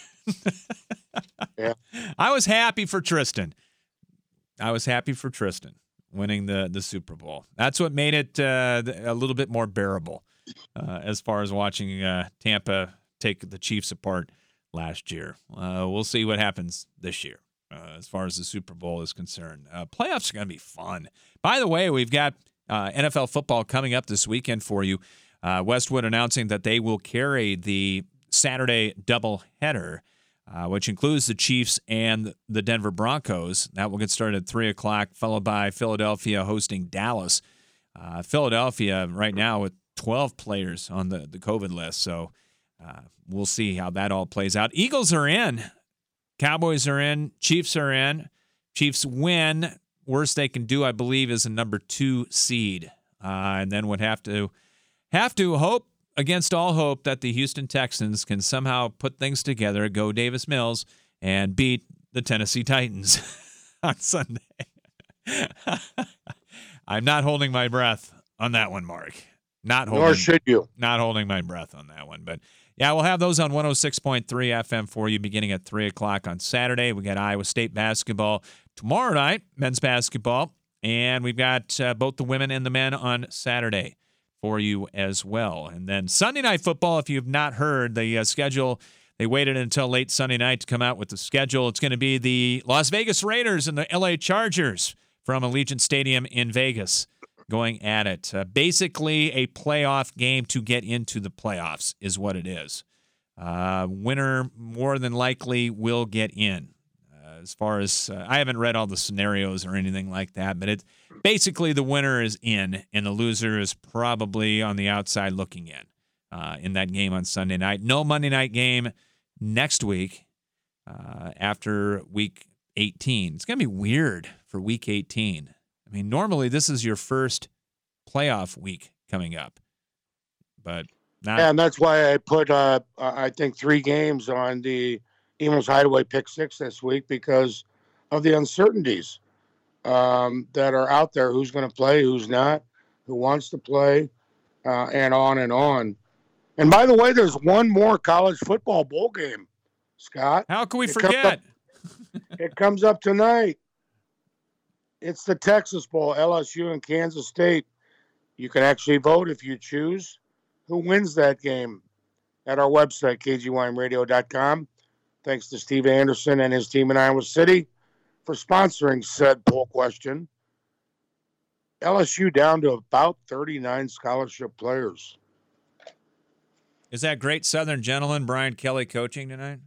Speaker 3: Yeah.
Speaker 2: I was happy for Tristan. I was happy for Tristan winning the, the Super Bowl. That's what made it uh, a little bit more bearable uh, as far as watching uh, Tampa take the Chiefs apart last year. Uh, we'll see what happens this year uh, as far as the Super Bowl is concerned. Uh, playoffs are going to be fun. By the way, we've got uh, N F L football coming up this weekend for you. Uh, Westwood announcing that they will carry the Saturday doubleheader, uh, which includes the Chiefs and the Denver Broncos. That will get started at three o'clock, followed by Philadelphia hosting Dallas. Uh, Philadelphia right now with twelve players on the, the COVID list, so uh, we'll see how that all plays out. Eagles are in. Cowboys are in. Chiefs are in. Chiefs win worst they can do, I believe, is a number two seed, uh, and then would have to have to hope against all hope that the Houston Texans can somehow put things together, go Davis Mills, and beat the Tennessee Titans on Sunday. I'm not holding my breath on that one, Mark. Not holding.
Speaker 3: Nor should you.
Speaker 2: Not holding my breath on that one, but. Yeah, we'll have those on one oh six point three F M for you beginning at three o'clock on Saturday. We got Iowa State basketball tomorrow night, men's basketball, and we've got uh, both the women and the men on Saturday for you as well. And then Sunday night football, if you've not heard the uh, schedule, they waited until late Sunday night to come out with the schedule. It's going to be the Las Vegas Raiders and the L A Chargers from Allegiant Stadium in Vegas going at it. Uh, basically a playoff game to get into the playoffs is what it is. Uh, winner more than likely will get in. Uh, as far as uh, I haven't read all the scenarios or anything like that, but it basically the winner is in and the loser is probably on the outside looking in uh, in that game on Sunday night. No Monday night game next week uh, after week eighteen. It's going to be weird for week eighteen. I mean, normally this is your first playoff week coming up, but not.
Speaker 3: Yeah, and that's why I put, uh, I think, three games on the Emos Hideaway Pick Six this week because of the uncertainties um, that are out there. Who's going to play, who's not, who wants to play, uh, and on and on. And by the way, there's one more college football bowl game, Scott.
Speaker 2: How can we
Speaker 3: it
Speaker 2: forget?
Speaker 3: Comes up, it comes up tonight. It's the Texas Bowl, L S U and Kansas State. You can actually vote if you choose who wins that game at our website, K G Y M radio dot com. Thanks to Steve Anderson and his team in Iowa City for sponsoring said poll question. L S U down to about thirty-nine scholarship players.
Speaker 2: Is that great Southern gentleman, Brian Kelly, coaching tonight?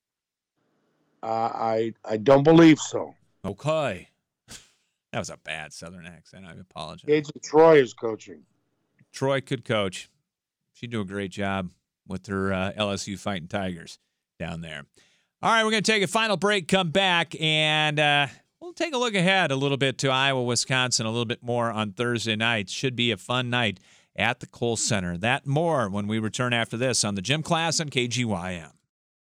Speaker 3: Uh, I I don't believe so.
Speaker 2: Okay. That was a bad Southern accent. I apologize.
Speaker 3: Agent Troy is coaching.
Speaker 2: Troy could coach. She'd do a great job with her uh, L S U Fighting Tigers down there. All right, we're going to take a final break, come back, and uh, we'll take a look ahead a little bit to Iowa, Wisconsin, a little bit more on Thursday night. Should be a fun night at the Kohl Center. That more when we return after this on the Gym Class on K G Y M.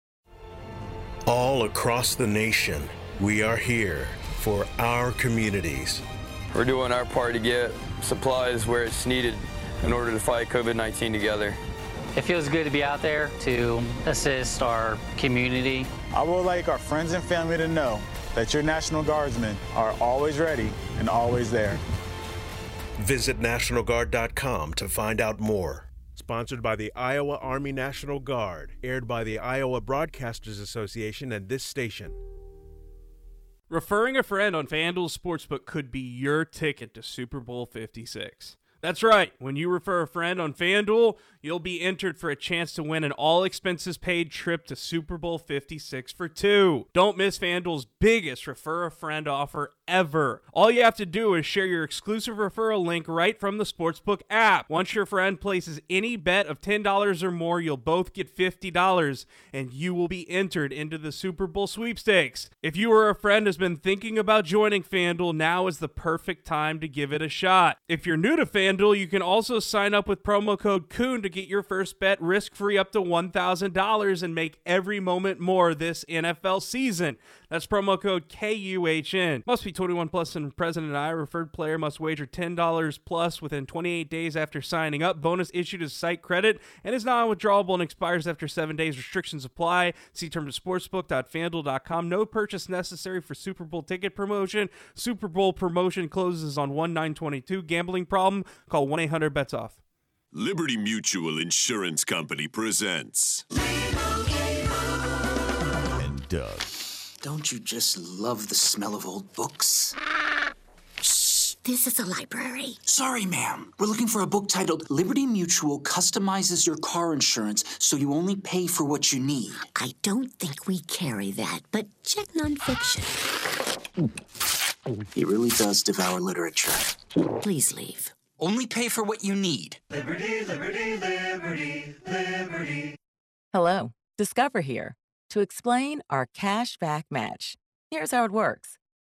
Speaker 12: All across the nation, we are here for our communities.
Speaker 13: We're doing our part to get supplies where it's needed in order to fight COVID nineteen together.
Speaker 14: It feels good to be out there to assist our community.
Speaker 15: I would like our friends and family to know that your National Guardsmen are always ready and always there.
Speaker 12: Visit National Guard dot com to find out more.
Speaker 16: Sponsored by the Iowa Army National Guard, aired by the Iowa Broadcasters Association and this station.
Speaker 17: Referring a friend on FanDuel Sportsbook could be your ticket to Super Bowl fifty-six. That's right. When you refer a friend on FanDuel, you'll be entered for a chance to win an all-expenses-paid trip to Super Bowl fifty-six for two. Don't miss FanDuel's biggest Refer a Friend offer ever. All you have to do is share your exclusive referral link right from the Sportsbook app. Once your friend places any bet of ten dollars or more, you'll both get fifty dollars, and you will be entered into the Super Bowl sweepstakes. If you or a friend has been thinking about joining FanDuel, now is the perfect time to give it a shot. If you're new to FanDuel, you can also sign up with promo code Coon to get your first bet risk-free up to one thousand dollars and make every moment more this N F L season. That's promo code K U H N. Must be twenty-one plus and present in Iowa. Referred player must wager ten dollars plus within twenty-eight days after signing up. Bonus issued as site credit and is non-withdrawable and expires after seven days. Restrictions apply. See terms at sportsbook dot fanduel dot com. No purchase necessary for Super Bowl ticket promotion. Super Bowl promotion closes on one nine twenty-two. Gambling problem? Call one eight hundred bets off.
Speaker 18: Liberty Mutual Insurance Company presents.
Speaker 19: And Doug.
Speaker 20: Don't you just love the smell of old books?
Speaker 21: Shh, this is a library.
Speaker 20: Sorry, ma'am. We're looking for a book titled Liberty Mutual Customizes Your Car Insurance so you only pay for what you need.
Speaker 21: I don't think we carry that, but check nonfiction.
Speaker 20: He really does devour literature.
Speaker 21: Please leave.
Speaker 20: Only pay for what you need.
Speaker 11: Liberty, liberty, liberty, liberty.
Speaker 22: Hello, Discover here to explain our cash back match. Here's how it works.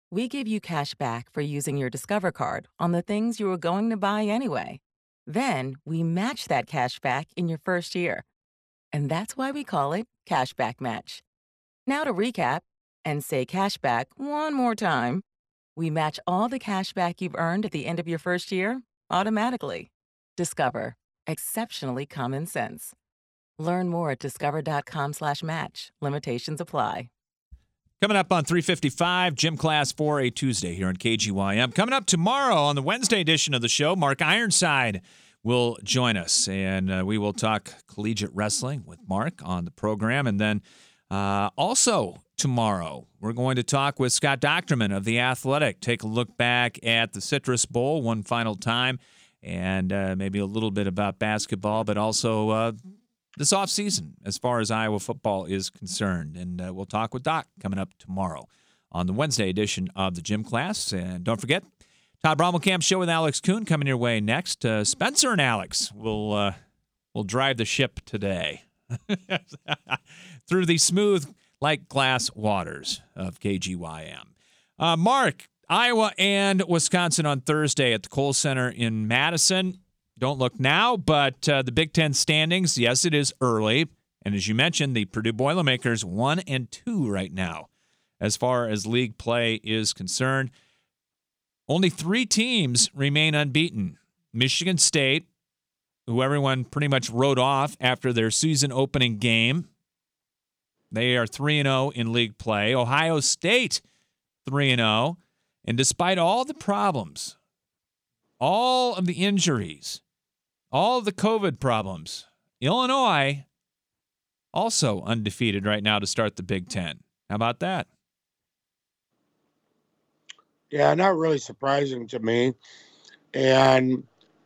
Speaker 19: we give you cash back for using your Discover card on the things you were going to buy anyway. Then we match that cash back in your first year. And that's why we call it Cashback Match. Now to recap and say cashback one more time. We match all the cash back you've earned at the end of your first year automatically. Discover. Exceptionally common sense. Learn more at discover.com slash match. Limitations apply.
Speaker 2: Coming up on three fifty-five, Gym Class for a Tuesday here on K G Y M. Coming up tomorrow on the Wednesday edition of the show, Mark Ironside will join us, and uh, we will talk collegiate wrestling with Mark on the program. And then uh, also tomorrow, we're going to talk with Scott Dochterman of The Athletic, take a look back at the Citrus Bowl one final time, and uh, maybe a little bit about basketball, but also uh, this offseason as far as Iowa football is concerned. And uh, we'll talk with Doc coming up tomorrow on the Wednesday edition of the Gym Class. And don't forget, Todd Brommelkamp Show with Alex Kuhn coming your way next. Uh, Spencer and Alex will uh, will drive the ship today through the smooth like glass waters of K G Y M. Uh, Mark, Iowa and Wisconsin on Thursday at the Kohl Center in Madison. Don't look now, but uh, the Big Ten standings, yes, it is early. And as you mentioned, the Purdue Boilermakers one and two right now as far as league play is concerned. Only three teams remain unbeaten. Michigan State, who everyone pretty much wrote off after their season opening game. They are three and oh in league play. Ohio State, three and oh. And despite all the problems, all of the injuries, all of the COVID problems, Illinois also undefeated right now to start the Big Ten. How about that?
Speaker 3: Yeah, not really surprising to me. And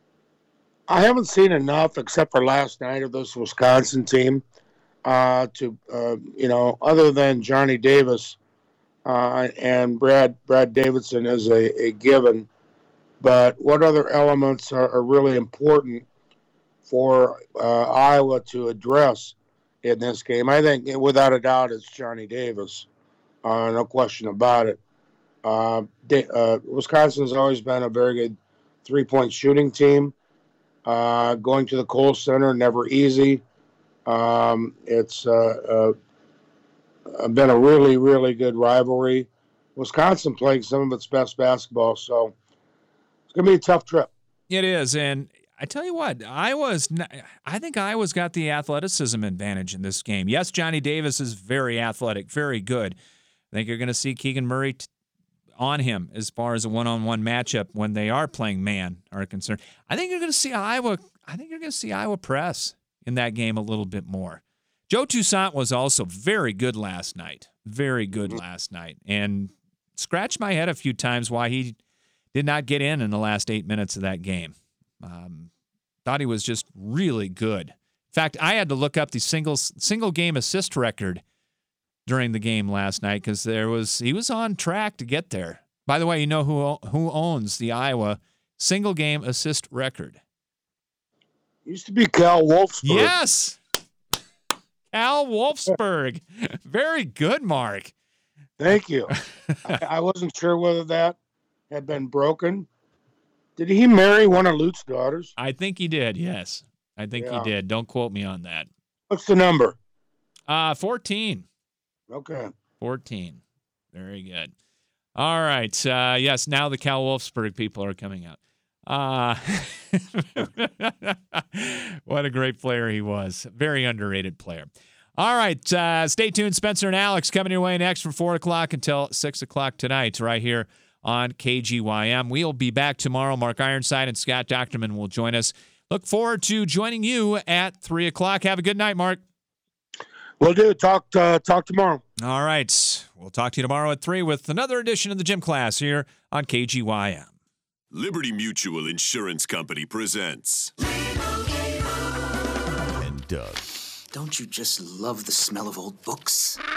Speaker 3: I haven't seen enough, except for last night, of this Wisconsin team uh, to, uh, you know, other than Johnny Davis uh, and Brad Brad Davidson as a, a given. But what other elements are, are really important for uh, Iowa to address in this game? I think, without a doubt, it's Johnny Davis. Uh, no question about it. Uh, they, uh, Wisconsin's always been a very good three-point shooting team. Uh, going to the Kohl Center, never easy. Um, it's uh, uh, been a really, really good rivalry. Wisconsin playing some of its best basketball, so it's going to be a tough trip.
Speaker 2: It is, and I tell you what, Iowa's. Not, I think Iowa's got the athleticism advantage in this game. Yes, Johnny Davis is very athletic, very good. I think you're going to see Keegan Murray t- on him as far as a one-on-one matchup when they are playing man are concerned. I think you're going to see Iowa. I think you're going to see Iowa press in that game a little bit more. Joe Toussaint was also very good last night, very good last night, and scratched my head a few times why he did not get in in the last eight minutes of that game. Um, thought he was just really good. In fact, I had to look up the single single game assist record during the game last night because there was he was on track to get there. By the way, you know who who owns the Iowa single game assist record?
Speaker 3: Used to be Cal Wolfsburg.
Speaker 2: Yes, Cal Wolfsburg. Very good, Mark.
Speaker 3: Thank you. I, I wasn't sure whether that had been broken. Did he marry one of Lute's daughters?
Speaker 2: I think he did, yes. I think
Speaker 3: Yeah.
Speaker 2: he did. Don't quote me on that.
Speaker 3: What's the number?
Speaker 2: Uh, fourteen.
Speaker 3: Okay.
Speaker 2: fourteen. Very good. All right. Uh, yes, now the Cal Wolfsburg people are coming out. Uh, what a great player he was. Very underrated player. All right. Uh, stay tuned. Spencer and Alex coming your way next from four o'clock until six o'clock tonight right here on K G Y M. We'll be back tomorrow. Mark Ironside and Scott Dochterman will join us. Look forward to joining you at three o'clock. Have a good night, Mark.
Speaker 3: We'll do. Talk, uh, talk tomorrow.
Speaker 2: All right. We'll talk to you tomorrow at three with another edition of the Gym Class here on K G Y M.
Speaker 18: Liberty Mutual Insurance Company presents.
Speaker 9: And Doug.
Speaker 20: Don't you just love the smell of old books?